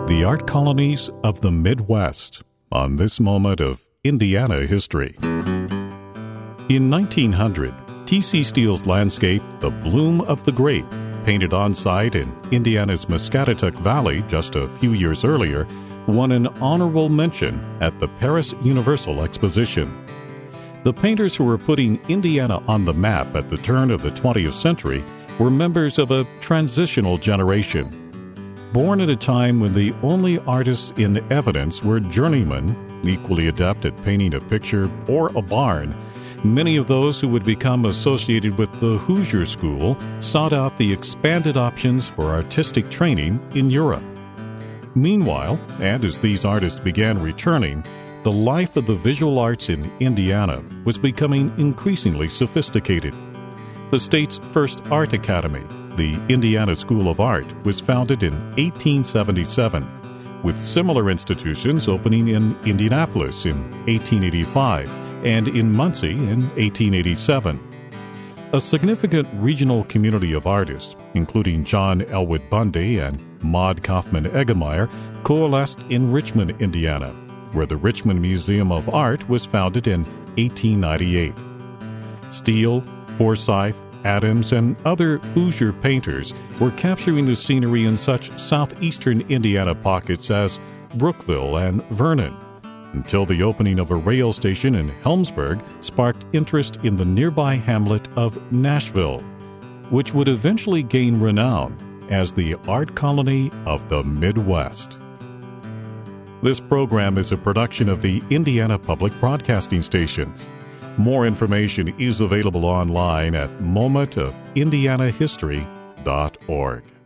The art colonies of the Midwest on this moment of Indiana history. In 1900, T.C. Steele's landscape, The Bloom of the Grape, painted on-site in Indiana's Muscatatuck Valley just a few years earlier, won an honorable mention at the Paris Universal Exposition. The painters who were putting Indiana on the map at the turn of the 20th century were members of a transitional generation. Born at a time when the only artists in evidence were journeymen, equally adept at painting a picture or a barn, many of those who would become associated with the Hoosier School sought out the expanded options for artistic training in Europe. Meanwhile, and as these artists began returning, the life of the visual arts in Indiana was becoming increasingly sophisticated. The state's first art academy, the Indiana School of Art, was founded in 1877, with similar institutions opening in Indianapolis in 1885 and in Muncie in 1887. A significant regional community of artists, including John Elwood Bundy and Maud Kaufman Eggemeyer, coalesced in Richmond, Indiana, where the Richmond Museum of Art was founded in 1898. Steele, Forsyth, Adams, and other Hoosier painters were capturing the scenery in such southeastern Indiana pockets as Brookville and Vernon, until the opening of a rail station in Helmsburg sparked interest in the nearby hamlet of Nashville, which would eventually gain renown as the art colony of the Midwest. This program is a production of the Indiana Public Broadcasting Stations. More information is available online at momentofIndianahistory.org.